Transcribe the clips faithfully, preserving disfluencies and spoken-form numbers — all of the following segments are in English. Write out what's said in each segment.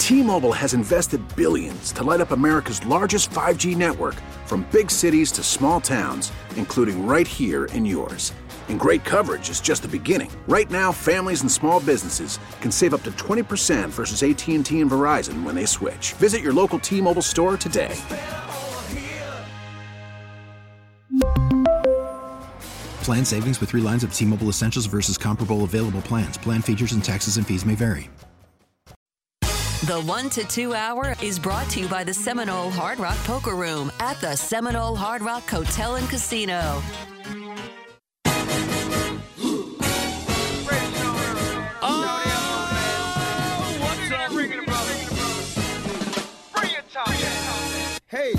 T-Mobile has invested billions to light up America's largest five G network, from big cities to small towns, including right here in yours. And great coverage is just the beginning. Right now, families and small businesses can save up to twenty percent versus A T and T and Verizon when they switch. Visit your local T-Mobile store today. Plan savings with three lines of T-Mobile Essentials versus comparable available plans. Plan features and taxes and fees may vary. The one to two hour is brought to you by the Seminole Hard Rock Poker Room at the Seminole Hard Rock Hotel and Casino. Hey,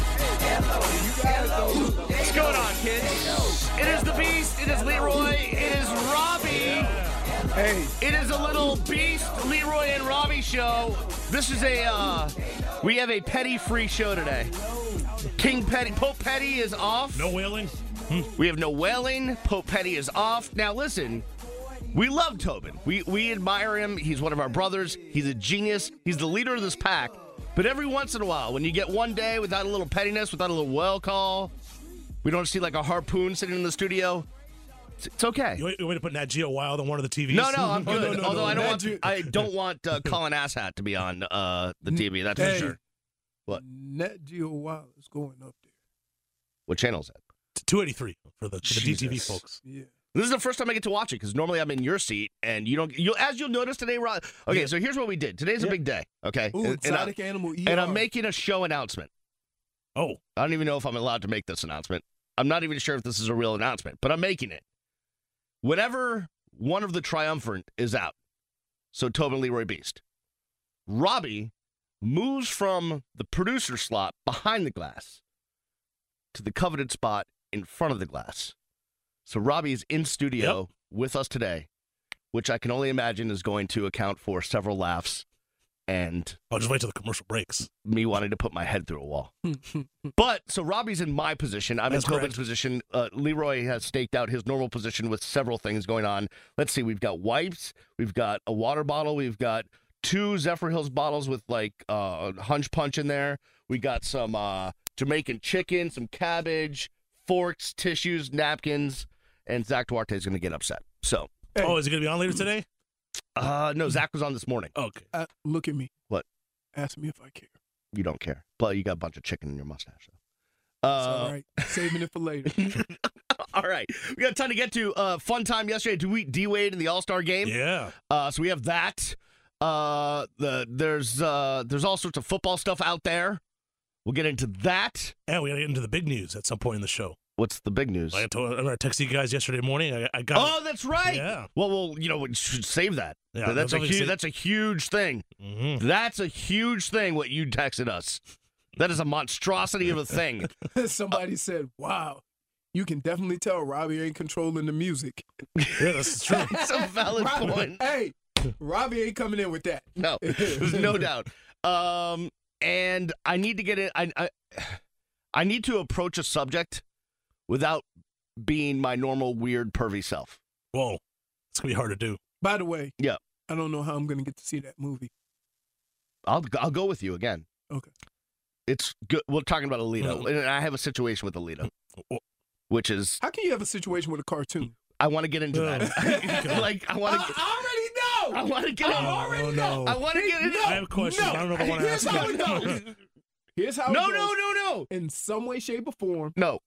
what's going on, kids? It is the Beast. It is Leroy. It is Robbie. Hey, it is a little Beast, Leroy, and Robbie show. This is a, uh, we have a Petty-free show today. King Petty, Pope Petty is off. No whaling. Hmm. We have no whaling. Pope Petty is off. Now, listen, we love Tobin. We, we admire him. He's one of our brothers. He's a genius. He's the leader of this pack. But every once in a while, when you get one day without a little pettiness, without a little whale call, we don't see like a harpoon sitting in the studio, it's, it's okay. You want, you want me to put Nat Geo Wild on one of the T Vs? No, no, I'm good. no, no, Although no, I don't Nat want, Geo- I don't want uh, Colin Asshat to be on uh, the T V. That's hey, for sure. What? Nat Geo Wild is going up there. What channel is that? two eighty-three for the, for the D T V folks. Yeah. This is the first time I get to watch it because normally I'm in your seat and you don't. You as you'll notice today, Rod. Okay, yeah. so here's what we did. Today's yeah. a big day. Okay, Ooh, and, and, exotic I, animal. E R. and I'm making a show announcement. Oh, I don't even know if I'm allowed to make this announcement. I'm not even sure if this is a real announcement, but I'm making it. Whenever one of the triumvirate is out, so Tobin, Leroy, Beast, Robbie moves from the producer slot behind the glass to the coveted spot in front of the glass. So Robbie is in studio yep. with us today, which I can only imagine is going to account for several laughs and I'll just wait till the commercial breaks. Me wanting to put my head through a wall. But, so Robbie's in my position. I'm That's in Tobin's correct. position. Uh, Leroy has staked out his normal position with several things going on. Let's see. We've got wipes. We've got a water bottle. We've got two Zephyr Hills bottles with, like, uh, hunch punch in there. We got some uh, Jamaican chicken, some cabbage, forks, tissues, napkins, and Zach Duarte is going to get upset. So. Hey. Oh, is it going to be on later today? Uh, no, Zach was on this morning. Okay. Uh, look at me. What? Ask me if I care. You don't care. But you got a bunch of chicken in your mustache. So. Uh, It's all right. Saving it for later. All right. We got a ton to get to. Uh, fun time yesterday. D-Wade in the All-Star game. Yeah. Uh, so we have that. Uh, the there's uh, there's all sorts of football stuff out there. We'll get into that. And we got to get into the big news at some point in the show. What's the big news? I, told, I texted you guys yesterday morning. I, I got. Oh, that's right. Yeah. Well, well, you know, we should save that. Yeah, that's a that's huge. That's a huge thing. Mm-hmm. That's a huge thing. What you texted us. That is a monstrosity of a thing. Somebody uh, said, "Wow, you can definitely tell Robbie ain't controlling the music." Yeah, that's true. That's a valid Robbie, point. Hey, Robbie ain't coming in with that. No, there's no doubt. Um, and I need to get it. I, I, I need to approach a subject without being my normal weird pervy self. Whoa, it's gonna be hard to do. By the way, yeah, I don't know how I'm gonna get to see that movie. I'll I'll go with you again. Okay. It's good. We're talking about Alito, and I have a situation with Alito, which is how can you have a situation with a cartoon? I want to get into that. like I want to. I already know. I want to get. I in, already oh, know. no. I want to get into. No, I have a question. No. I don't know if I want to Here's ask how you. it goes. Here's how. No, it goes. no, no, no. In some way, shape, or form. No.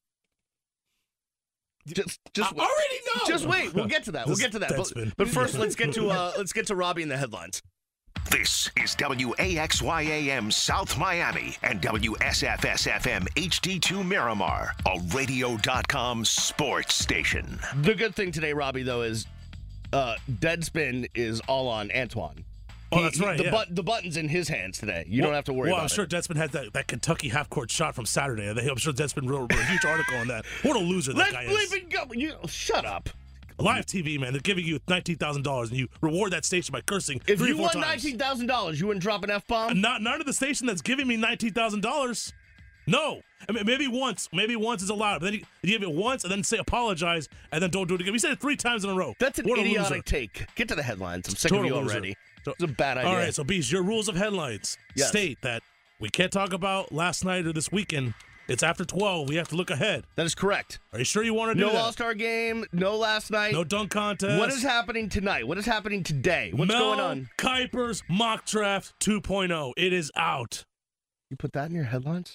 Just, just I already know. Just wait. We'll get to that. We'll get to that. But, but first, let's get to uh, let's get to Robbie in the headlines. This is W A X Y A M South Miami and W S F S F M H D two Miramar, a radio dot com sports station. The good thing today, Robbie, though, is uh, Deadspin is all on Antoine. Oh, He- that's he- right. The, yeah. but, the button's in his hands today. You well, don't have to worry well, about I'm sure it. Deadspin had that, that Kentucky half-court shot from Saturday. I'm sure Deadspin wrote, wrote a huge article on that. What a loser that Let's guy bleep is. it go. You, shut up. Live T V, man. They're giving you nineteen thousand dollars, and you reward that station by cursing If three you or four won times. nineteen thousand dollars, you wouldn't drop an F-bomb? Not none of the station that's giving me nineteen thousand dollars. No, I mean, maybe once, maybe once is allowed. But then you, you give it once, and then say apologize, and then don't do it again. We said it three times in a row. That's an What a idiotic loser. take. Get to the headlines. I'm sick Total of you loser. already. So, It's a bad idea. all right, so Beast, your rules of headlines Yes. state that we can't talk about last night or this weekend. It's after twelve. We have to look ahead. That is correct. Are you sure you want to do No that? All-Star game, no last night. No dunk contest. What is happening tonight? What is happening today? What's Mel going on? Kiper's mock draft two point oh. It is out. You put that in your headlines?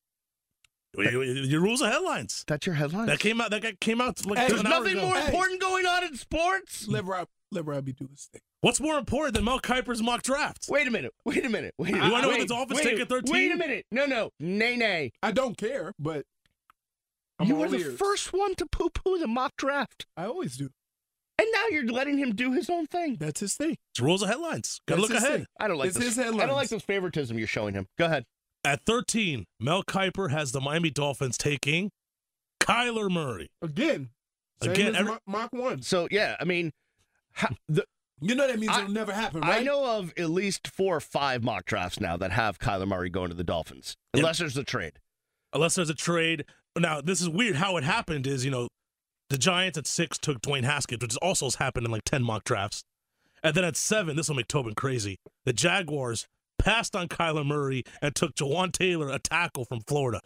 Your rules of headlines. That's your headlines? That came out. That got- came out like Hey, an There's hour nothing ago. more Hey. important going on in sports? Let Rob, let Robbie do his thing. What's more important than Mel Kiper's mock draft? Wait a minute. Wait a minute. Wait a You minute. wanna know what wait, the Dolphins wait, take at thirteen? Wait a minute. No, no. Nay, nay. I don't care, but I'm you all were the ears. first one to poo-poo the mock draft. I always do. And now you're letting him do his own thing. That's his thing. It's rules of headlines. Gotta That's look his ahead. thing. I don't like It's this. his I don't headlines. like this favoritism you're showing him. Go ahead. At thirteen, Mel Kiper has the Miami Dolphins taking Kyler Murray. Again. Same Again, as every- Mo- Mock one. So, yeah, I mean, ha- the, You know that means I- it'll never happen, right? I know of at least four or five mock drafts now that have Kyler Murray going to the Dolphins, Yep. unless there's a trade. Unless there's a trade. Now, this is weird. How it happened is, you know, the Giants at six took Dwayne Haskins, which also has happened in like ten mock drafts. And then at seven, this will make Tobin crazy. The Jaguars passed on Kyler Murray and took Jawan Taylor, a tackle from Florida.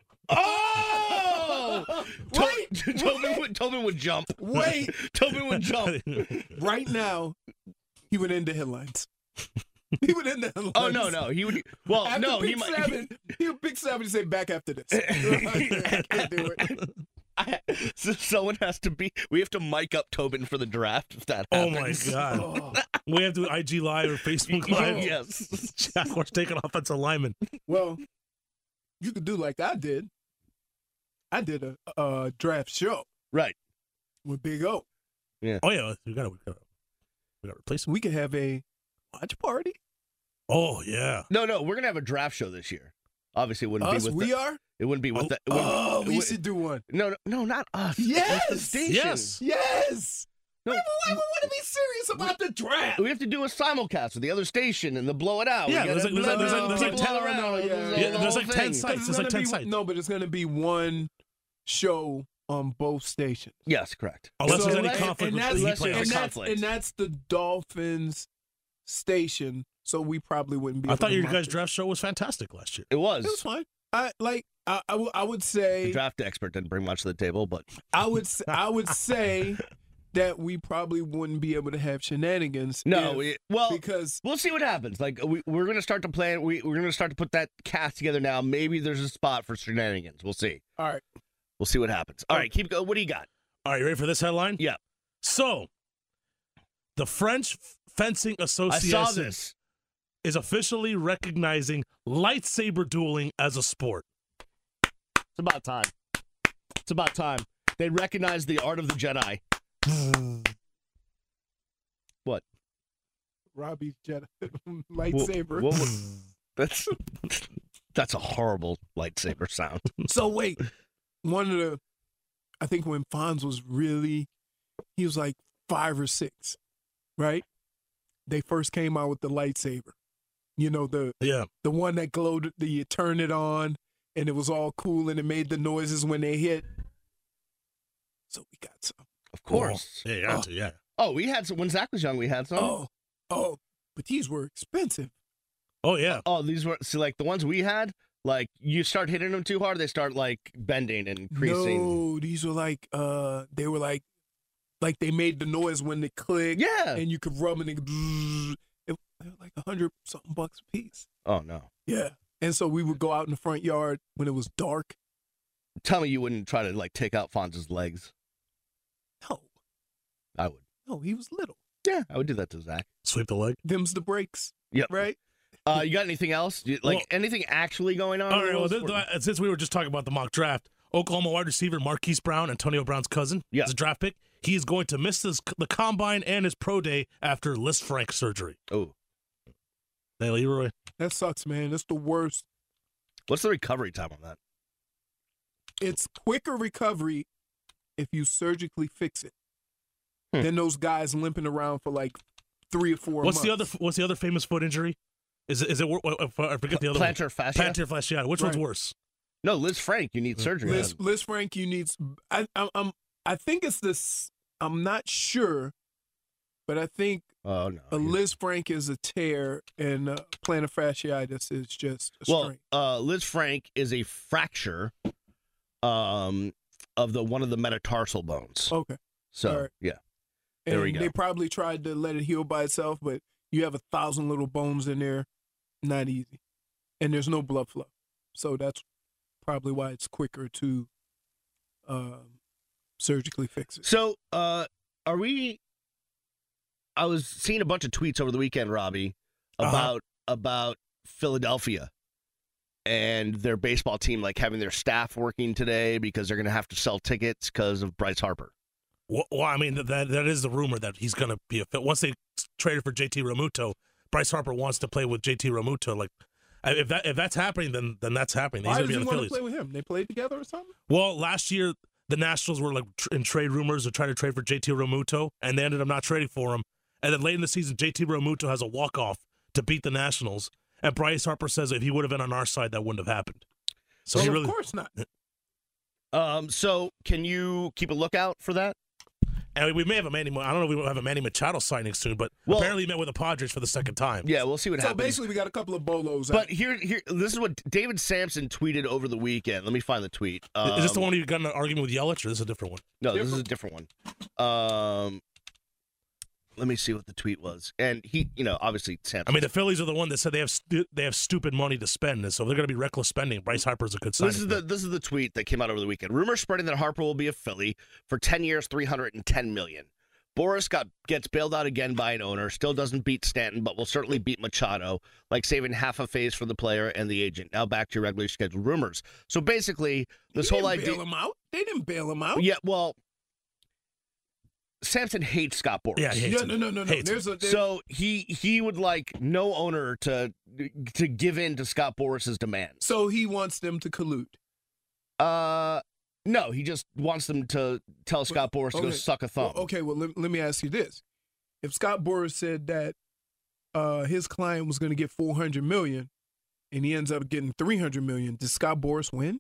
Oh! Wait, To- Tobin, would, Tobin would jump. Wait. Tobin would jump. Right now, he would end the headlines. He would end the headlines. Oh, no, no. He would. Well, After no, pick he might. seven, he would pick seven and say, back after this. I can't do it. I, so someone has to be. We have to mic up Tobin for the draft if that Oh, my happens. God. Oh, We have to do I G Live or Facebook Live. Yes. Jaguars taking offensive lineman. well, you could do like I did. I did a, a draft show Right. with Big O. Oh, yeah. We got to we gotta, we gotta replace him. We could have a watch party. Oh, yeah. No, no. We're gonna have a draft show this year. Obviously, it wouldn't Us, be with. we the, are? It wouldn't be with. Oh, the, it wouldn't- Oh, it we would- should do one. No, no, no, not us. Yes! It's the station. Yes. Yes! No, Wait, wait, we want to be serious about the draft. we have to do a simulcast with the other station and then blow it out. Yeah, We there's gotta like- there's like- there's like- there's like people ten- around. no, yeah, the yeah, there's whole like ten thing. sites. It's There's like gonna ten be, sites. No, but it's going to be one show on both stations. Yes, correct. Unless So there's any and- conflict and with that's, the unless Heat there's and, players. a that's, conflict. and that's the Dolphins station, so we probably wouldn't be I able thought to your mock guys' it. draft show was fantastic last year. It was. It was fine. I like. I, I, w- I would The say. draft expert didn't bring much to the table, but I would. s- I would say that we probably wouldn't be able to have shenanigans. no. if- We, well, because we'll see what happens. Like we, we're going to start to plan. We, we're going to start to put that cast together now. Maybe there's a spot for shenanigans. We'll see. all right. We'll see what happens. All right, keep going. What do you got? All right, you ready for this headline? Yeah. So, the French Fencing I Association saw this. is officially recognizing lightsaber dueling as a sport. It's about time. It's about time. They recognize the art of the Jedi. What? Robbie's Jedi lightsaber. What- what- that's that's a horrible lightsaber sound. So wait, one of the, I think when Fonz was really, he was like five or six, right? They first came out with the lightsaber. You know, the Yeah. the one that glowed, the you turn it on and it was all cool and it made the noises when they hit. So we got some. Of course. Yeah, you got to, yeah. Oh, we had some when Zach was young. We had some. Oh, oh, but these were expensive. Oh, yeah. Oh, these were see like the ones we had. Like you start hitting them too hard, they start like bending and creasing. No, these were like, uh, they were like, like they made the noise when they click. Yeah. And you could rub it and bzzz. It, they were like a hundred something bucks a piece. Oh no. Yeah. And so we would go out in the front yard when it was dark. Tell me you wouldn't try to like take out Fonz's legs. No, I would. no, he was little. Yeah, I would do that to Zach. Sweep the leg. Them's the breaks. Yep. Right? Uh, you got anything else? You- Like Well- anything actually going on? All in right, the well, world th- of sport? th- since we were just talking about the mock draft, Oklahoma wide receiver Marquise Brown, Antonio Brown's cousin, Yeah. is a draft pick. He is going to miss his, the combine and his pro day after Liz Frank surgery. Oh, Hey, Leroy. That sucks, man. That's the worst. what's the recovery time on that? It's quicker recovery if you surgically fix it Hmm. than those guys limping around for like three or four What's months. the other? What's the other famous foot injury? Is it? Is it? I forget the other Plantar fascia. one. Plantar fasciitis. Which one's Right. worse? No, Liz Frank. You need surgery. Liz, on. Liz Frank, you need. I, I, I'm. I think it's this. I'm not sure but I think Oh no. a Liz Frank is a tear, and uh, plantar fasciitis is just a Well, strain. uh, Liz Frank is a fracture um, of the one of the metatarsal bones. Okay. So all right. yeah, there and we go. They probably tried to let it heal by itself, but you have a thousand little bones in there, not easy, and there's no blood flow, so that's probably why it's quicker to um, surgically fix it. So, uh, are we? I was seeing a bunch of tweets over the weekend, Robbie, about uh-huh. about Philadelphia and their baseball team, like having their staff working today because they're going to have to sell tickets because of Bryce Harper. Well, well, I mean, that that is the rumor that he's going to be a fit. Once they traded for J T Realmuto, Bryce Harper wants to play with J T Realmuto. Like, if that if that's happening, then then that's happening. He's Why going does to he be on the want Phillies. to play with him? They played together or something? Well, last year the Nationals were like tr- in trade rumors to try to trade for J T Realmuto, and they ended up not trading for him. And then late in the season, J T Realmuto has a walk off to beat the Nationals, and Bryce Harper says if he would have been on our side, that wouldn't have happened. So well, he of really, course not. Um, so can you keep a lookout for that? And we may have a Manny. I don't know if we will have a Manny Machado signing soon, but Well, apparently he met with the Padres for the second time. Yeah, we'll see what So happens. basically, we got a couple of bolos. But out. here, here, this is what David Sampson tweeted over the weekend. Let me find the tweet. Um, Is this the one you got in an argument with Yelich, or this is a different one? No, this is a different one. Um, let me see what the tweet was. And he, you know, obviously Sampson. I mean, the Phillies are the one that said they have stu- they have stupid money to spend, and so they're going to be reckless spending. Bryce Harper's a good signing. This is the this is the tweet that came out over the weekend. Rumors spreading that Harper will be a Philly for ten years, three hundred ten million dollars. Boris got gets bailed out again by an owner. Still doesn't beat Stanton, but will certainly beat Machado, like saving half a phase for the player and the agent. Now back to your regularly scheduled rumors. So basically, this They whole didn't idea. bail him out. They didn't bail him out. Yeah, well, Sampson hates Scott Boras. Yeah, he hates Yeah, him. no, no, no, no. Hates There's him. a there, So he he would like no owner to to give in to Scott Boras's demands. so he wants them to collude. Uh, no, he just wants them to tell Scott Boras to go Okay. suck a thumb. Well, okay, well let, let me ask you this: if Scott Boras said that uh, his client was going to get four hundred million dollars and he ends up getting three hundred million dollars, does Scott Boras win?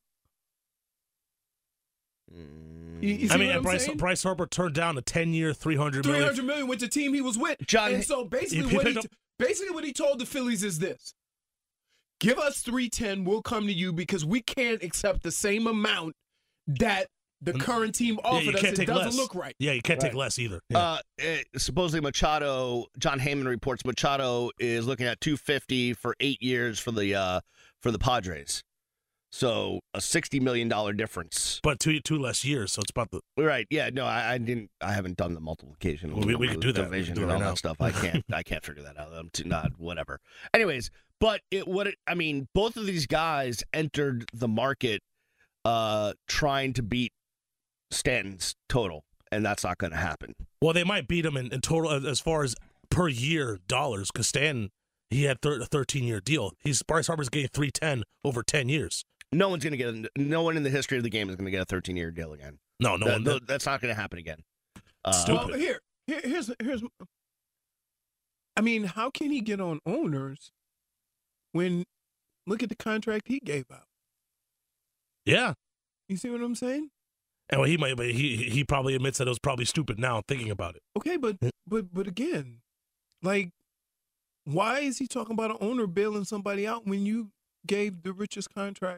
You- you see I mean, what and I'm Bryce, saying? Bryce Harper turned down a ten-year, three hundred three million. hundred million with the team he was with. John- and so basically, He- he what he, picked up- basically what he told the Phillies is this: give us three ten, we'll come to you because we can't accept the same amount that the current team Yeah, offered you us. can't It take doesn't less. look right. Yeah, you can't take Right. less either. Yeah. Uh, eh, supposedly Machado, John Heyman reports Machado is looking at two hundred fifty for eight years for the uh for the Padres. So a sixty million dollars difference. but two two less years, so it's about the. Right? Yeah. No, I, I didn't. I haven't done the multiplication. Well, we- we could do that. We Division could do it and all right now. that stuff. I can't. I can't figure that out. I'm too, not whatever. Anyways, but it what it, I mean, both of these guys entered the market uh trying to beat Stanton's total, and that's not going to happen. Well, they might beat him in, in total as, as far as per year dollars, because Stanton, he had thir- a thirteen-year deal. He's Bryce Harper's getting three ten over ten years. No one's going to get. A, no one in the history of the game is going to get a thirteen-year deal again. No, no That- one. th- that's not going to happen again. Uh, Stupid. Well, here, here, here's, here's. I mean, how can he get on owners when look at the contract he gave out? Yeah. You see what I'm saying? And well, he might, but he he probably admits that it was probably stupid now thinking about it. Okay, but but but again, like, why is he talking about an owner bailing somebody out when you gave the richest contract?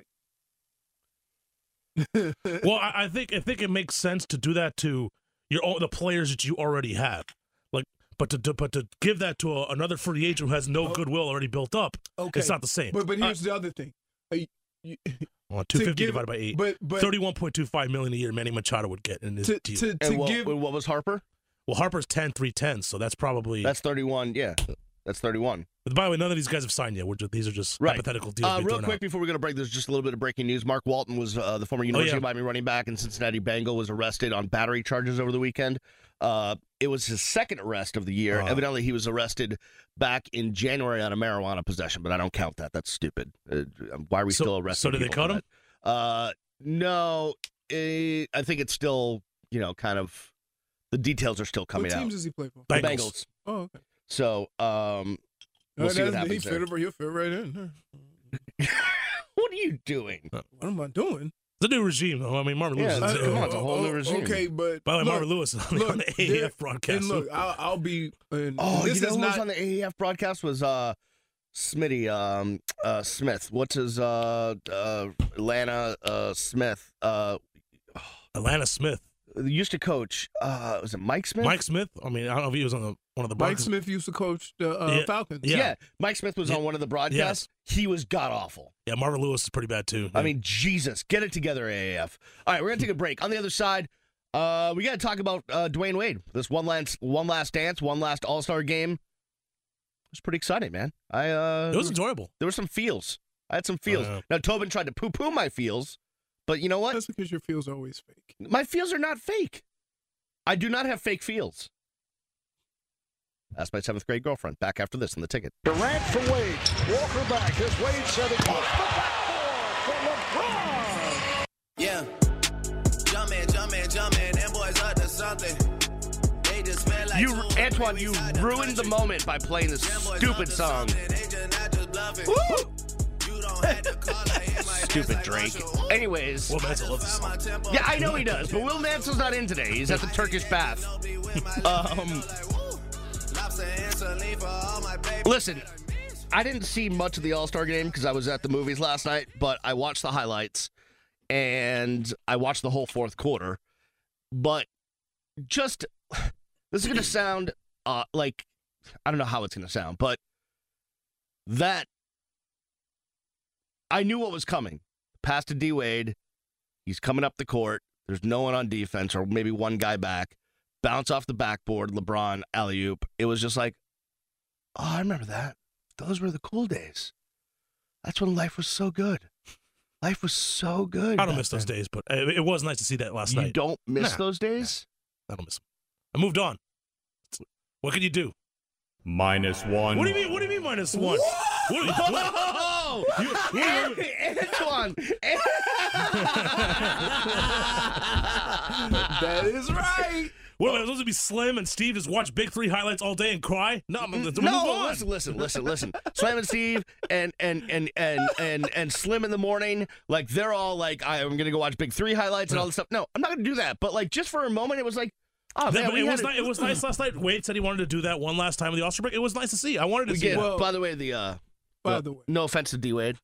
Well, I, I think I think it makes sense to do that to your own, the players that you already have, like, but to, to but to give that to a, another free agent who has no Oh. goodwill already built up, Okay, it's not the same. But but here's the other thing. Uh, you- Well, two fifty give- divided by eight, But but thirty-one point two five million a year. Manny Machado would get in his to deal. to, to and what, give what was Harper? Well, Harper's ten, three ten, so that's probably. That's thirty-one. Yeah, that's thirty-one. But by the way, none of these guys have signed yet. We're just, these are just Right. hypothetical deals. Uh, being real thrown quick out. before we go to break, there's just a little bit of breaking news. Mark Walton was uh, the former University Oh, yeah. of Miami running back and Cincinnati Bengal, was arrested on battery charges over the weekend. Uh, it was his second arrest of the year. Uh-huh. Evidently, he was arrested back in January on a marijuana possession, but I don't count that. That's stupid. Uh, why are we So- still arresting so did they people cut for him? that? Uh, no, eh, I think it's still, you know, kind of, the details are still what coming teams out. does he play for? The Bengals. Bengals. Oh, okay. So, um, we'll Uh, see what that's- happens he there. fit, he'll fit right in. What are you doing? What am I doing? It's a new regime, though. I mean, Marvin Lewis. Yeah, is, it's- come on, it's a whole new regime. Okay, but By the way, look, Marvin Lewis is on, look, on the A A F there- broadcast. And look, I'll, I'll be. And Oh, this you know is who was not. on the A A F broadcast was uh, Smitty um, uh, Smith. What's his uh, uh, Atlanta uh, Smith? Uh, Atlanta Smith. used to coach. Uh, was it Mike Smith? Mike Smith. I mean, I don't know if he was on the one of the Mike broadcasts. Smith used to coach the uh, Yeah. Falcons. Yeah. Yeah. Mike Smith was Yeah. on one of the broadcasts. He was god awful. Yeah, Marvin Lewis is pretty bad, too. I mean, Jesus, get it together, A A F. All right, we're gonna take a break. On the other side, uh, we got to talk about uh, Dwayne Wade. This one last, one last dance, one last All Star game. It was pretty exciting, man. I uh, it was enjoyable. there were some feels. I had some feels. Oh, yeah. Now Tobin tried to poo-poo my feels, but you know what? That's because your feels are always fake. My feels are not fake. I do not have fake feels. That's my seventh grade girlfriend. Back after this on The Ticket. Durant for Wade. Walker back as Wade setting up the backboard for LeBron. Yeah. Jumpin', jumpin', jumpin', them boys up to something. They just spend like You, two or Antoine, three you weeks out the ruined the country. moment by playing this Them boys up stupid to song. something, they just not just bluffing. Woo! You don't have to call her in like Stupid this, like Drake. Marshall. Anyways, Will I Mansell just loves this found song. my tempo. yeah, I know he does, but Will Mansell's not in today. He's at the Turkish bath. Um, listen, I didn't see much of the All-Star game because I was at the movies last night, but I watched the highlights, and I watched the whole fourth quarter. But just, this is going to sound uh, like, I don't know how it's going to sound, but that, I knew what was coming. Pass to D-Wade. He's coming up the court. There's no one on defense, or maybe one guy back. Bounce off the backboard, LeBron, alley-oop. It was just like, oh, I remember that. Those were the cool days. That's when life was so good. Life was so good. I don't back miss those then. days, but it, it was nice to see that last You night. don't miss Nah. those days? I don't miss them. I moved on. What can you do? Minus one. What do you mean? What do you mean minus one? What? What? Oh, You- Antoine. That is right. What am I supposed to be Slim and Steve just watch Big Three highlights all day and cry? No, I'm, let's move No, on. listen, listen, listen, listen. Slam and Steve and and and and and and Slim in the morning, like they're all like, I'm gonna go watch Big Three highlights and all this stuff. No, I'm not gonna do that. But like, just for a moment, it was like, oh Yeah, man, but we it had was a- nice. It was nice last night. Wade said he wanted to do that one last time in the All-Star break. It was nice to see. I wanted to We see get, that. Well- by the way, the uh, By no, the way. no offense to D Wade,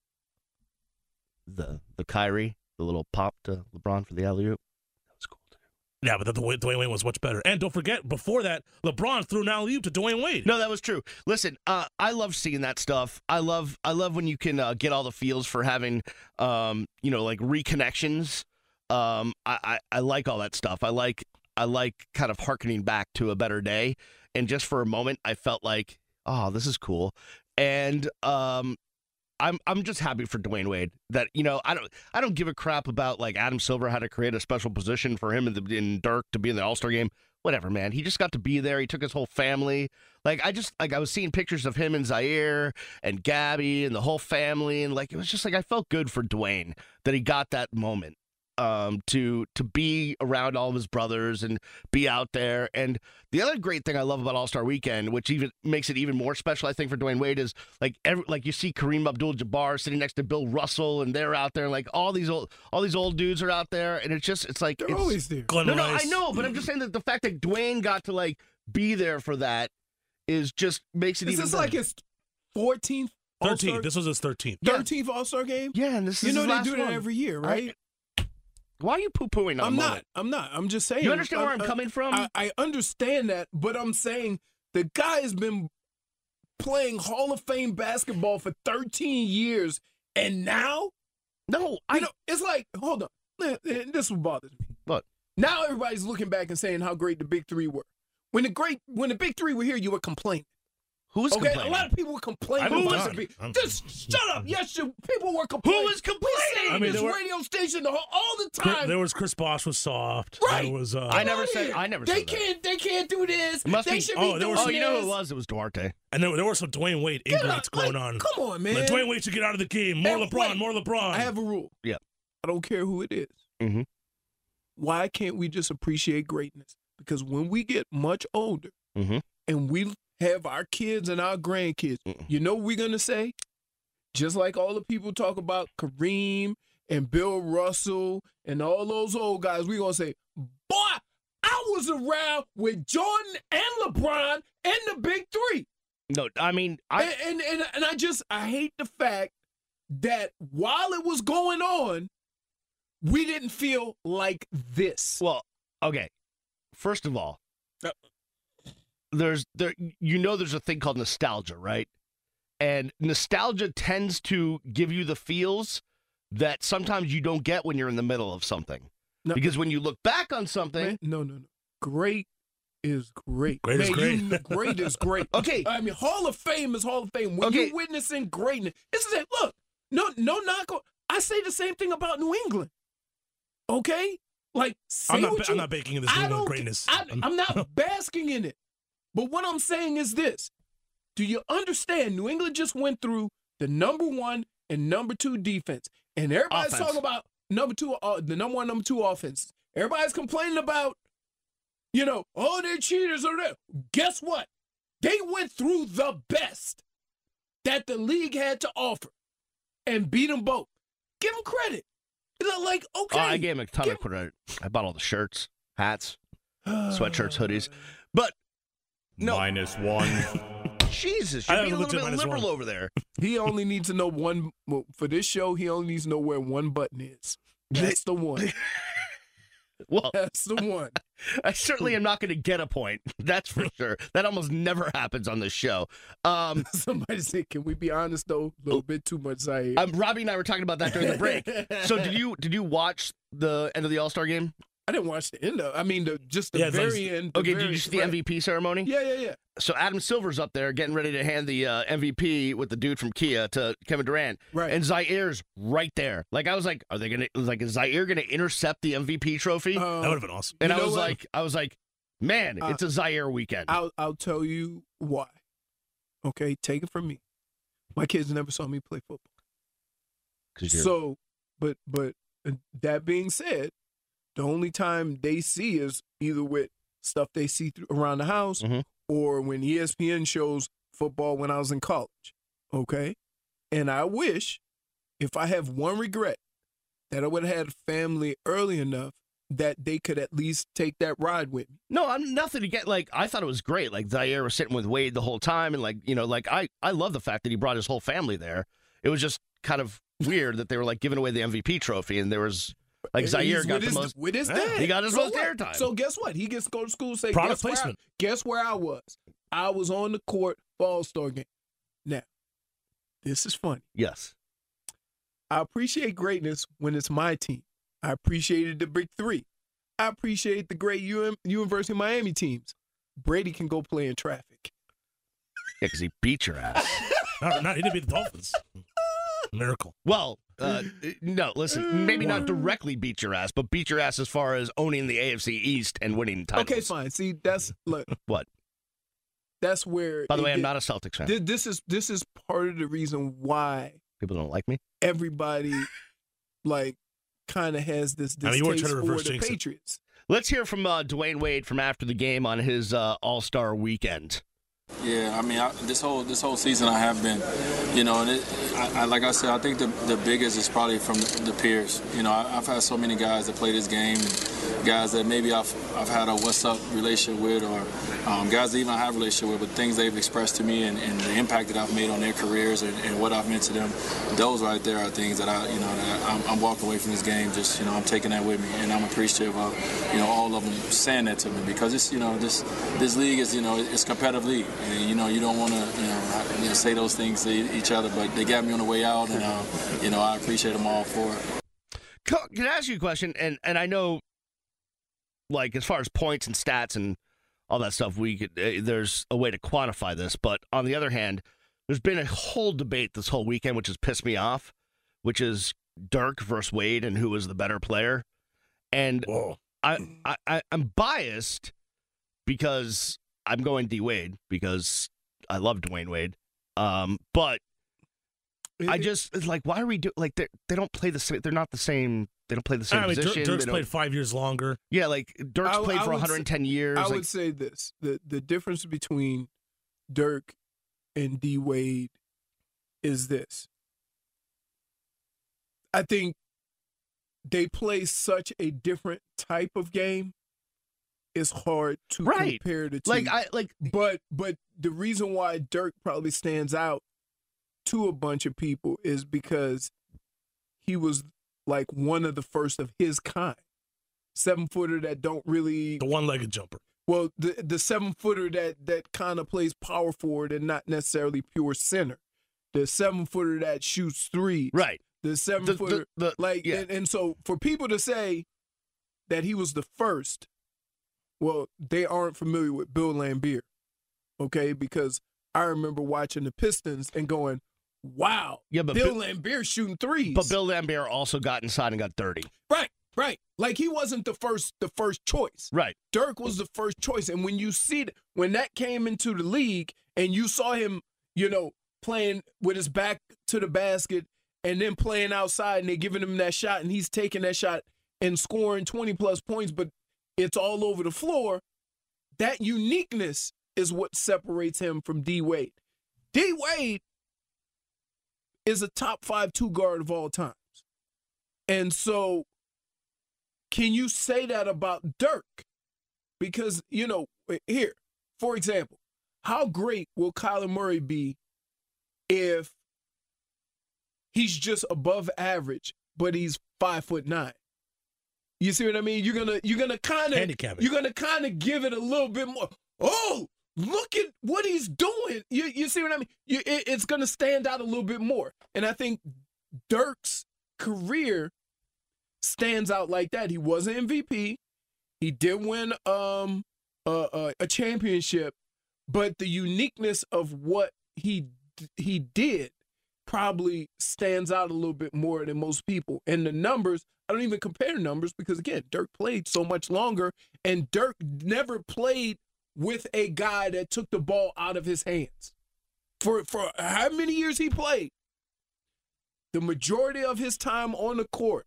the the Kyrie, the little pop to LeBron for the alley oop, that was cool too. Yeah, but the Dwayne Wade was much better. And don't forget, before that, LeBron threw an alley-oop to Dwayne Wade. No, that was true. Listen, uh, I love seeing that stuff. I love, I love when you can uh, get all the feels for having, um, you know, like reconnections. Um, I, I, I like all that stuff. I like, I like kind of hearkening back to a better day. And just for a moment, I felt like, oh, this is cool. And um, I'm, I'm just happy for Dwayne Wade that, you know, I don't, I don't give a crap about like Adam Silver had to create a special position for him in, the, in Dirk to be in the All-Star game. Whatever, man. He just got to be there. He took his whole family. Like, I just, like, I was seeing pictures of him and Zaire and Gabby and the whole family. And, like, it was just like, I felt good for Dwayne that he got that moment um, to to be around all of his brothers and be out there. And the other great thing I love about All-Star Weekend, which even makes it even more special, I think, for Dwayne Wade, is, like, every, like you see Kareem Abdul-Jabbar sitting next to Bill Russell, and they're out there. And, like, all these old all these old dudes are out there. And it's just, it's like, They're it's, always there. Glenn no, no, Rice. I know, but I'm just saying that the fact that Dwayne got to like be there for that is just makes it This even. is better. like his fourteenth All-Star, thirteenth. This was his thirteenth. thirteenth All-Star game. yeah, and this is You know his they last do that one. every year, right? Why are you poo pooing on I'm a not. moment? I'm not. I'm just saying. You understand where I'm I- coming from? I, I understand that, but I'm saying the guy has been playing Hall of Fame basketball for thirteen years, and now, no, I you know, it's like, hold on, Eh, eh, this what bothers me. What? Now everybody's looking back and saying how great the Big Three were. When the great, when the Big Three were here, you were complaining. who's Okay, complaining? a lot of people were complaining I moved about on. the Big. I'm- Just shut up. Yes, you, people were complaining. Who was complaining? I I mean, mean, this there were- radio station the whole, all the Chris- time. There was Chris Bosh was soft. Right. There was. Uh, I never Outta said- here. I never They said that. can't. They can't do this. It must they be- should oh, be there doing was- Oh, you know who it this. was? It was Duarte. and there, there were some Dwayne Wade Get ingrates out, like, going on. Come on, man. Like, Dwayne Wade should get out of the game. More And LeBron. wait, More LeBron. I have a rule. Yeah. I don't care who it is. Mhm. Why can't we just appreciate greatness? Because when we get much older Mhm. and we have our kids and our grandkids, Mm-mm. you know what we're going to say? Just like all the people talk about Kareem and Bill Russell and all those old guys, we're going to say, boy, I was around with Jordan and LeBron and the big three. No, I mean, I and, and, and, and I just, I hate the fact that while it was going on, we didn't feel like this. Well, okay. First of all, Uh, there's there you know there's a thing called nostalgia, right? And nostalgia tends to give you the feels that sometimes you don't get when you're in the middle of something. No. Because when you look back on something, Man, no, no, no. Great is great. Great is Man, great. You, know, great is great. Okay. I mean, Hall of Fame is Hall of Fame. When Okay. you're witnessing greatness, this is it. Look, no, no knock on. I say the same thing about New England. Okay? Like, say I'm not. what ba- you, I'm not baking in this I New England don't- greatness. I, I'm not basking in it. But what I'm saying is this. Do you understand? New England just went through the number one and number two defense. And everybody's Offense. talking about number two, uh, the number one, number two offense. Everybody's complaining about, you know, oh, they're cheaters or that. Guess what? They went through the best that the league had to offer and beat them both. Give them credit. They're like, okay. oh, I gave him a ton give- of credit. I bought all the shirts, hats, sweatshirts, hoodies. But no, Minus one. Jesus, I you're have being a a little legit bit minus liberal one. over there. He only needs to know one, well, for this show, he only needs to know where one button is. That's the one. Well, That's the one. I certainly am not going to get a point. That's for sure. That almost never happens on this show. Um, Somebody said, can we be honest, though? A little bit too much Zaire. um, Robbie and I were talking about that during the break. So did you did you watch the end of the All-Star game? I didn't watch the end of I mean, the, just the Yeah, it's like- very end. the Okay, did very- you see the M V P ceremony? Yeah, yeah, yeah. So Adam Silver's up there getting ready to hand the uh, M V P with the dude from Kia to Kevin Durant. Right. And Zaire's right there. Like, I was like, are they going to, like, is Zaire going to intercept the M V P trophy? Uh, That would have been awesome. and you I know was what? like, I was like, man, Uh, it's a Zaire weekend. I'll, I'll tell you why. Okay, take it from me. My kids never saw me play football. 'Cause you're- So, but but uh, that being said, the only time they see is either with stuff they see through, around the house Mhm. or when E S P N shows football when I was in college. Okay? And I wish, if I have one regret, that I would have had a family early enough that they could at least take that ride with me. No, I'm nothing to get. Like, I thought it was great. Like, Zaire was sitting with Wade the whole time, and like, you know, like I, I love the fact that he brought his whole family there. It was just kind of weird that they were like giving away the M V P trophy, and there was like Zaire He's got with the his, most. with his Yeah, dad. he got his So most what? airtime. So guess what? He gets to go to school and say, Product guess where, I, placement. guess where I was? I was on the court for All-Star game. Now, this is funny. Yes, I appreciate greatness when it's my team. I appreciated the big three. I appreciate the great U M, University of Miami teams. Brady can go play in traffic. yeah, because he beat your ass. No, no, he didn't beat the Dolphins. Miracle. Well, uh, no, listen, maybe not directly beat your ass, but beat your ass as far as owning the A F C East and winning titles. Okay, fine. See, that's look. What? That's where. By the it way, I'm get- not a Celtics fan. Thi- This is this is part of the reason why People don't like me. everybody like kind of has this I mean, you weren't distaste trying to for reverse the jinx it. Patriots. Let's hear from uh, Dwayne Wade from after the game on his uh, All-Star weekend. Yeah, I mean, I, this whole this whole season I have been, you know, and it, I, I, like I said, I think the the biggest is probably from the, the peers. You know, I, I've had so many guys that play this game, and guys that maybe I've I've had a what's up relationship with, or um, guys that even I have a relationship with, but things they've expressed to me and, and the impact that I've made on their careers and, and what I've meant to them. Those right there are things that I, you know, that I'm, I'm walking away from this game. Just, you know, I'm taking that with me, and I'm appreciative of, you know, all of them saying that to me, because it's, you know, this this league is, you know, it's a competitive league, and you know, you don't want to, you know, you know, say those things to each other, but they got me on the way out, and uh, you know, I appreciate them all for it. Can I ask you a question? And and I know, like, as far as points and stats and all that stuff, we could uh, there's a way to quantify this. But on the other hand, there's been a whole debate this whole weekend, which has pissed me off, which is Dirk versus Wade and who was the better player. And I, I, I I'm biased because I'm going D Wade because I love Dwayne Wade. Um, but I just it's like, why are we do like they they don't play the same? They're not the same. They don't play the same I mean, Dirk, position. Dirk's They don't- played five years longer. Yeah, like Dirk's I- played I for would one hundred ten say- years. I like, would say this: the the difference between Dirk and D Wade is this. I think they play such a different type of game. It's hard to right. compare the two. Like I like, but but the reason why Dirk probably stands out to a bunch of people is because he was like one of the first of his kind, seven footer that don't really the one legged jumper. Well, the the seven footer that that kind of plays power forward and not necessarily pure center. The seven footer that shoots threes. Right. The seven the, footer the, the, like yeah. and, and so for people to say that he was the first, well, they aren't familiar with Bill Laimbeer, okay? Because I remember watching the Pistons and going, wow, yeah, but Bill Bill, Laimbeer shooting threes. But Bill Laimbeer also got inside and got dirty. Right, right. Like he wasn't the first the first choice. Right. Dirk was the first choice. And when you see, when that came into the league and you saw him, you know, playing with his back to the basket and then playing outside and they're giving him that shot and he's taking that shot and scoring twenty-plus points, but it's all over the floor, that uniqueness is what separates him from D-Wade. D-Wade is a top five two guard of all times. And so can you say that about Dirk? Because, you know, here, for example, how great will Kyler Murray be if he's just above average, but he's five foot nine? You see what I mean? You're gonna you're gonna kind of you're gonna kind of give it a little bit more. Oh, look at what he's doing. You you see what I mean? You, it, it's gonna stand out a little bit more. And I think Dirk's career stands out like that. He was an M V P. He did win um a, a, a championship, but the uniqueness of what he he did probably stands out a little bit more than most people. And the numbers, I don't even compare numbers because, again, Dirk played so much longer, and Dirk never played with a guy that took the ball out of his hands. For, for how many years he played, the majority of his time on the court,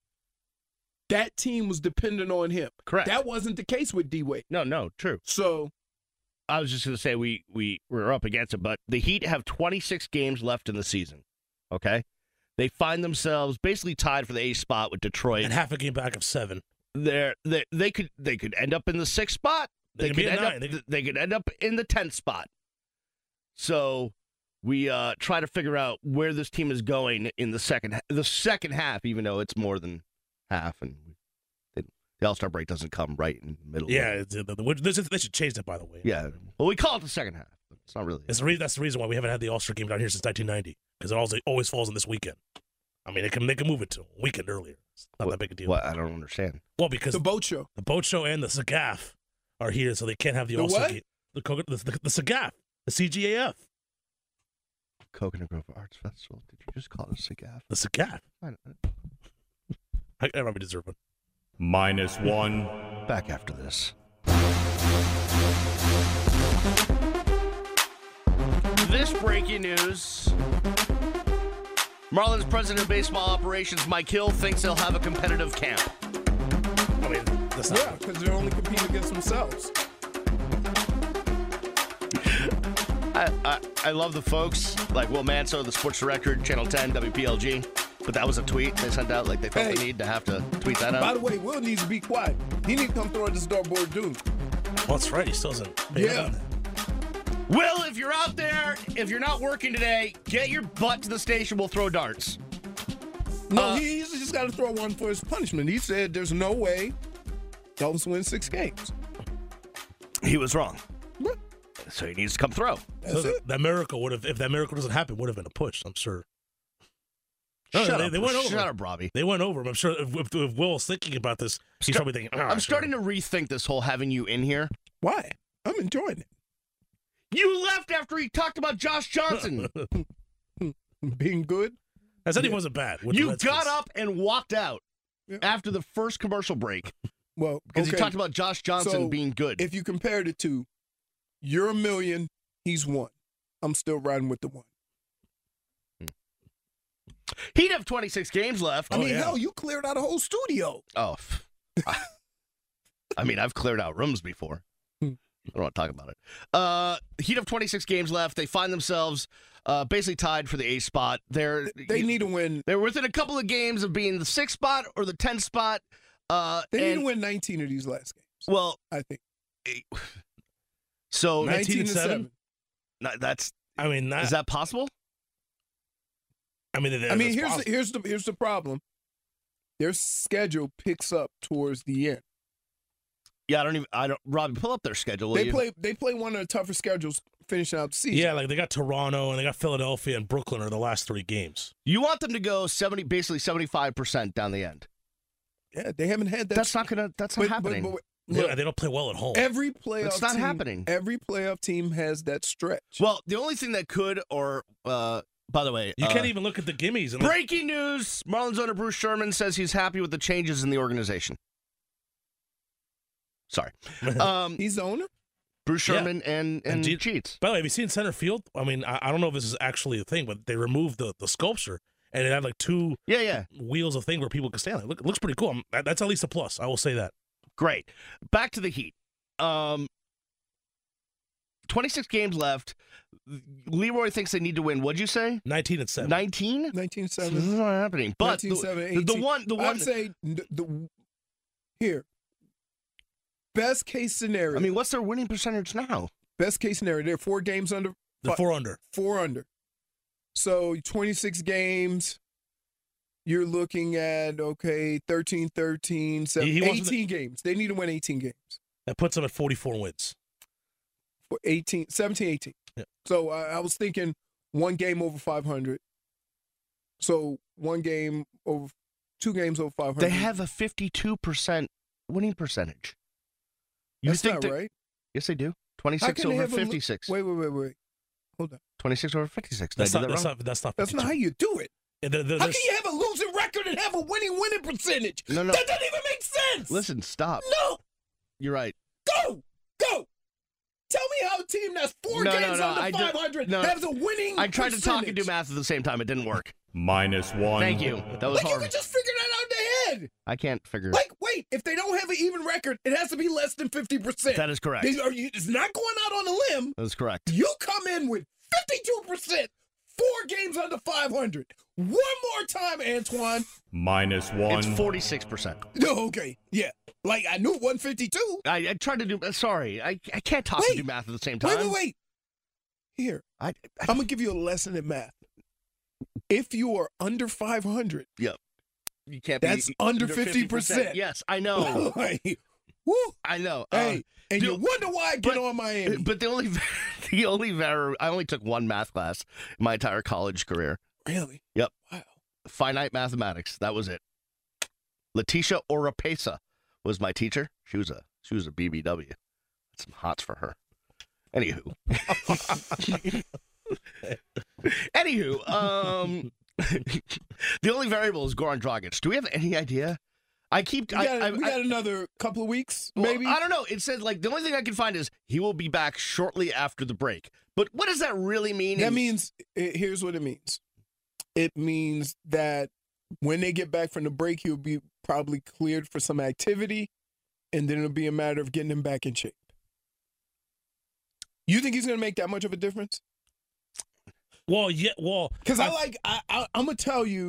that team was dependent on him. Correct. That wasn't the case with D-Wade. No, no, true. So I was just going to say we, we we're up against it, but the Heat have twenty-six games left in the season, okay? They find themselves basically tied for the eighth spot with Detroit. And half a game back of seven. They're, they they could they could end up in the sixth spot. They, They could could be end at up nine. They could- they could end up in the tenth spot. So we uh, try to figure out where this team is going in the second the second half, even though it's more than half, and they, the All-Star break doesn't come right in the middle. Yeah, of it. it's, uh, the, the, this is- they should change that, by the way. Yeah. Well, we call it the second half. But it's not really. That's the, reason, that's the reason why we haven't had the All-Star game down here since nineteen ninety, because it always, it always falls on this weekend. I mean, they can, they can move it to a weekend earlier. It's not what, that big a deal. What? I don't understand. Well, because the boat show. the boat show and the S A G A F are here, so they can't have the, The All-Star what? game. The, the, the, the S A G A F, the C G A F. Coconut Grove Arts Festival. Did you just call it a S A G A F? The S A G A F. I don't know. I, I probably deserve one. Minus one. Back after this. This breaking news. Marlins president of baseball operations, Mike Hill, thinks they'll have a competitive camp. I mean, that's not. Yeah, because they're only competing against themselves. I, I, I love the folks like Will Manso, the sports director at Channel ten, W P L G. But that was a tweet they sent out. Like they felt Hey. the need to have to tweet that out. By the way, Will needs to be quiet. He needs to come throw at this dartboard, dude. Well, that's right. He still doesn't. pay Yeah. on that. Will, if you're out there, if you're not working today, get your butt to the station. We'll throw darts. No, Uh, he's just got to throw one for his punishment. He said there's no way Dolphins win six games. He was wrong. What? So he needs to come throw. That's So that, it. that miracle would have, if that miracle doesn't happen, would have been a push. I'm sure. No, Shut they, up. they went over. Shut up, Robbie. They went over him. I'm sure if, if, if Will's thinking about this, he's Sta- probably thinking. "Ah, I'm sure." starting to rethink this whole having you in here. Why? I'm enjoying it. You left after he talked about Josh Johnson. Being good. I said he Yeah. wasn't bad. with the You Redskins. got up and walked out Yeah. after the first commercial break Well, because okay. he talked about Josh Johnson So, being good. If you compare the two, you're a million, he's one. I'm still riding with the one. He'd have twenty-six games left. I Oh, mean, yeah. hell, you cleared out a whole studio. Oh, I mean, I've cleared out rooms before. Hmm. I don't want to talk about it. Uh, Heat have twenty-six games left. They find themselves uh, basically tied for the eighth spot. They're They need to win. They're within a couple of games of being the sixth spot or the tenth spot. Uh, They need and- to win nineteen of these last games. Well, I think. So nineteen and seven. No, that's. I mean, that, is that possible? I mean, I mean, here's the, here's the here's the problem. Their schedule picks up towards the end. Yeah, I don't even. I don't. Robbie, pull up their schedule. will They you? play they play one of the tougher schedules finishing out the season. Yeah, like they got Toronto and they got Philadelphia and Brooklyn are the last three games. You want them to go seventy, basically seventy-five percent down the end. Yeah, they haven't had that. That's not gonna. That's not But- but- happening. but- They, look, they don't play well at home. every playoff It's not team, happening. Every playoff team has that stretch. Well, the only thing that could, or uh, by the way, You uh, can't even look at the gimmies. And look- breaking news: Marlins owner Bruce Sherman says he's happy with the changes in the organization. Sorry, um, He's the owner. Bruce Yeah. Sherman and and, And do you- Cheats. By the way, have you seen center field? I mean, I, I don't know if this is actually a thing, but they removed the, the sculpture and it had like two Yeah, yeah, wheels of thing where people could stand. It, look, it looks pretty cool. I'm- that- That's at least a plus. I will say that. great. Back to the Heat. Um, twenty-six games left. Leroy thinks they need to win. What'd you say? nineteen and seven. Nineteen. nineteen This seven. is not happening. But the, nineteen seven, the, the eighteen. one, the one. I'd say the, the here. Best case scenario. I mean, what's their winning percentage now? best case scenario. They're four games under. The fi- four under. Four under. So twenty-six games. You're looking at, okay, thirteen, thirteen, seven, He- he wants eighteen games. They need to win eighteen games. That puts them at forty-four wins. For eighteen, seventeen, eighteen. Yeah. So uh, I was thinking one game over five hundred. So one game over, two games over five hundred. They have a fifty-two percent winning percentage. You That's think not they- right. Yes, they do. How twenty-six can they over have a li- fifty-six. Wait, wait, wait, wait. Hold on. twenty-six over fifty-six. Did I That's do not, that that's wrong? not. That's not. That's not how fifty-two. you do it. Yeah, there- there- How there's- can you have a losing record and have a winning winning percentage? No, no. That doesn't even make sense. Listen, stop. No, You're right. go, go. Tell me how a team that's four No, no, games no, under I don't- five hundred no. has a winning I tried to talk and do percentage. math at the same time. It didn't work. Minus one. Thank you. That was Like, you hard. can just figure that out in the head. I can't figure. Like, wait, if they don't have an even record, it has to be less than fifty percent. That is correct. They, are you, it's not going out on a limb. That is correct. You come in with fifty-two percent, four games under five hundred. One more time, Antoine. Minus one. It's forty-six percent. No, okay, yeah. Like, I knew one fifty-two. I, I tried to do. Sorry, I, I can't talk Wait. and do math at the same time. Wait, wait, wait. Here, I, I, I'm going to give you a lesson in math. If you are under five hundred, Yep. You can't. That's be under fifty percent. Yes, I know. like, woo, I know. hey, Uh, and you dude, wonder why I get but- on Miami. But the only, the only var- I only took one math class in my entire college career. Really? Yep. Wow. Finite mathematics. That was it. Letitia Oropesa was my teacher. She was a she was a B B W. Had some hots for her. Anywho. Anywho, um, the only variable is Goran Dragic. Do we have any idea? I keep. We I, got, I, we I- got another couple of weeks, well, maybe. I don't know. It said like the only thing I can find is he will be back shortly after the break. But what does that really mean? That means, it, here's what it means. It means that when they get back from the break, he'll be probably cleared for some activity, and then it'll be a matter of getting him back in shape. You think he's going to make that much of a difference? Well, yeah. Well, Because I like, I, I, I'm going to tell you,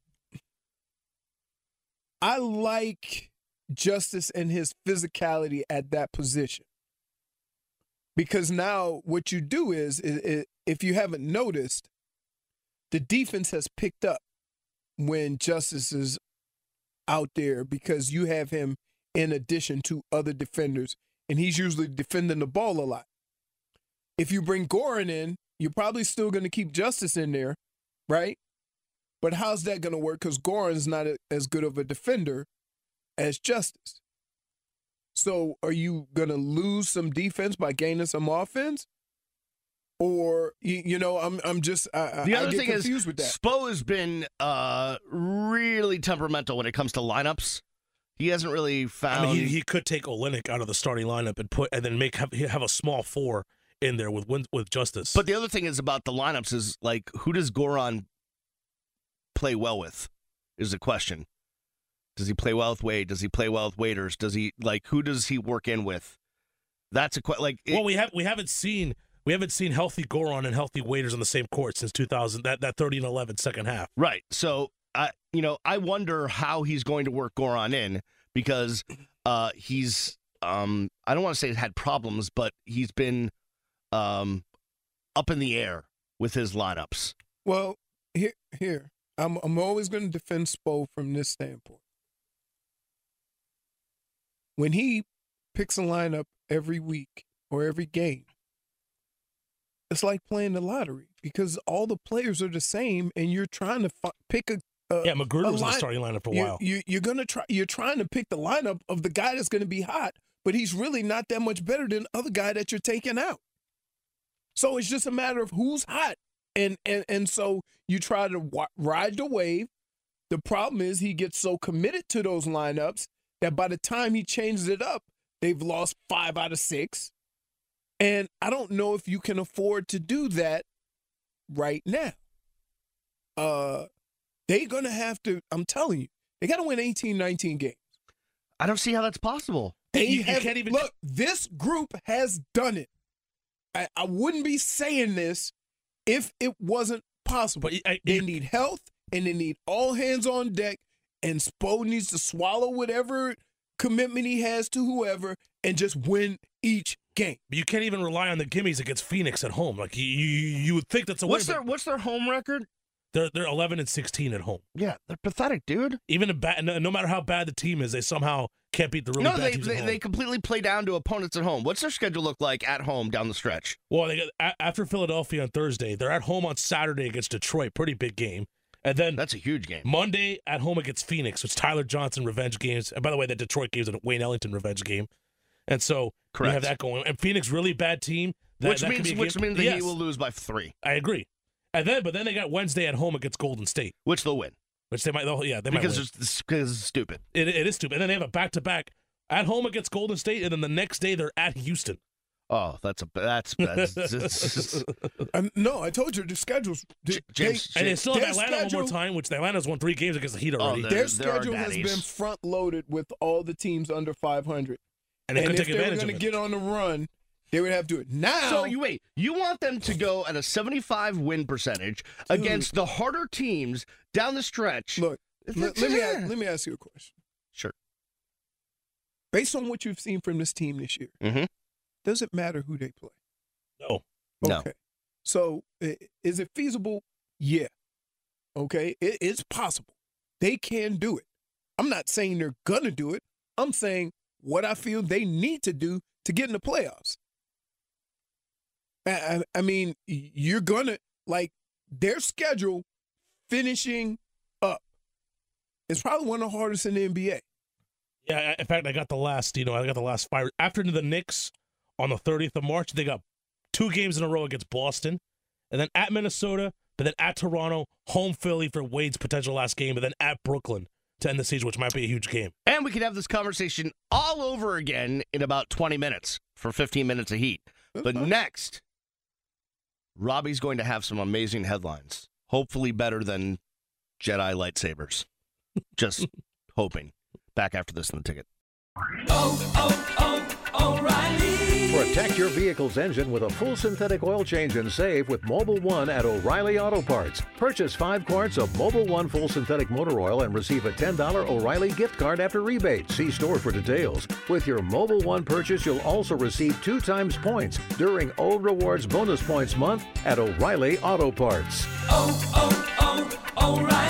I like Justice and his physicality at that position. Because now what you do is, is, is, if you haven't noticed, the defense has picked up when Justice is out there because you have him in addition to other defenders, and he's usually defending the ball a lot. If you bring Goran in, you're probably still going to keep Justice in there, right? But how's that going to work? Because Goran's not a, as good of a defender as Justice. So are you going to lose some defense by gaining some offense? Or, you, you know, I'm I'm just, I, The I other get thing is, confused with that. Spo has been uh, really temperamental when it comes to lineups. He hasn't really found. I mean, he, he could take Olynyk out of the starting lineup and put and then make have, have a small four in there with Win- with Justice. But the other thing is about the lineups is like, who does Goran play well with? Is the question. Does he play well with Wade? Does he play well with Waiters? Does he like who does he work in with? That's a question. Like, it, well, we have we haven't seen We haven't seen healthy Goron and healthy Waiters on the same court since two thousand, that, that thirty and eleven second half. Right. So, I, you know, I wonder how he's going to work Goron in because uh, he's, um, I don't want to say he's had problems, but he's been um, up in the air with his lineups. Well, here, here, I'm, I'm always going to defend Spo from this standpoint. When he picks a lineup every week or every game, it's like playing the lottery because all the players are the same, and you're trying to fi- pick a. a yeah, Magruder a was line- in the starting lineup for a you, while. You, you're gonna try. You're trying to pick the lineup of the guy that's going to be hot, but he's really not that much better than the other guy that you're taking out. So it's just a matter of who's hot, and and and so you try to w- ride the wave. The problem is he gets so committed to those lineups that by the time he changes it up, they've lost five out of six. And I don't know if you can afford to do that right now. Uh, they're going to have to, I'm telling you, they got to win eighteen, nineteen games. I don't see how that's possible. They You- you have, can't even- look, this group has done it. I, I wouldn't be saying this if it wasn't possible. But I- they you- need health, and they need all hands on deck, and Spo needs to swallow whatever commitment he has to whoever and just win each game. But you can't even rely on the gimmies against Phoenix at home. Like you, you, you would think that's a What's win, their but What's their home record? They're they're eleven and sixteen at home. Yeah, they're pathetic, dude. Even a bad, no, no matter how bad the team is, they somehow can't beat the really No, bad they teams at they, home. they completely play down to opponents at home. What's their schedule look like at home down the stretch? Well, they got, a- after Philadelphia on Thursday, they're at home on Saturday against Detroit, pretty big game, and then That's a huge game. Monday at home against Phoenix, which Tyler Johnson revenge games. And by the way, that Detroit game's a Wayne Ellington revenge game, and so Correct. you have that going. And Phoenix really bad team, that, which that could means be a which game- means the yes, Heat will lose by three, I agree. And then, but then they got Wednesday at home against Golden State, which they'll win which they might. they'll- Yeah, they because might win. it's because it's stupid. It, it is stupid. And then they have a back to back at home against Golden State, and then the next day they're at Houston. Oh, that's a that's, that's, that's Um, no, I told you the schedules. They, J- James- they- And they still have their Atlanta one schedule- more time, which the Atlanta's won three games against the Heat Oh, already. they're- Their there are schedule has daddies. been front loaded with all the teams under five hundred. and they And could if take they were advantage going of to it. get on the run, they would have to do it now. So you wait, you want them to go at a seventy-five win percentage against the harder teams down the stretch? Look, let, let me ask, let me ask you a question. Sure. Based on what you've seen from this team this year, Mm-hmm. does it matter who they play? No. No. Okay. So i- is it feasible? Yeah. Okay. It, it's possible. They can do it. I'm not saying they're going to do it. I'm saying what I feel they need to do to get in the playoffs. I, I, I mean, you're going to, like, their schedule finishing up is probably one of the hardest in the N B A. Yeah, in fact, I got the last, you know, I got the last five. After the Knicks on the thirtieth of March, they got two games in a row against Boston, and then at Minnesota, but then at Toronto, home Philly for Wade's potential last game, and then at Brooklyn to end the season, which might be a huge game. And we can have this conversation all over again in about twenty minutes for fifteen minutes of Heat. But next, Robbie's going to have some amazing headlines. Hopefully better than Jedi lightsabers. Just hoping. Back after this in the ticket. Oh, oh, oh, O'Reilly. Protect your vehicle's engine with a full synthetic oil change and save with Mobile One at O'Reilly Auto Parts. Purchase five quarts of Mobile One full synthetic motor oil and receive a ten dollars O'Reilly gift card after rebate. See store for details. With your Mobile One purchase, you'll also receive two times points during O Rewards Bonus Points Month at O'Reilly Auto Parts. Oh, oh, oh, O'Reilly.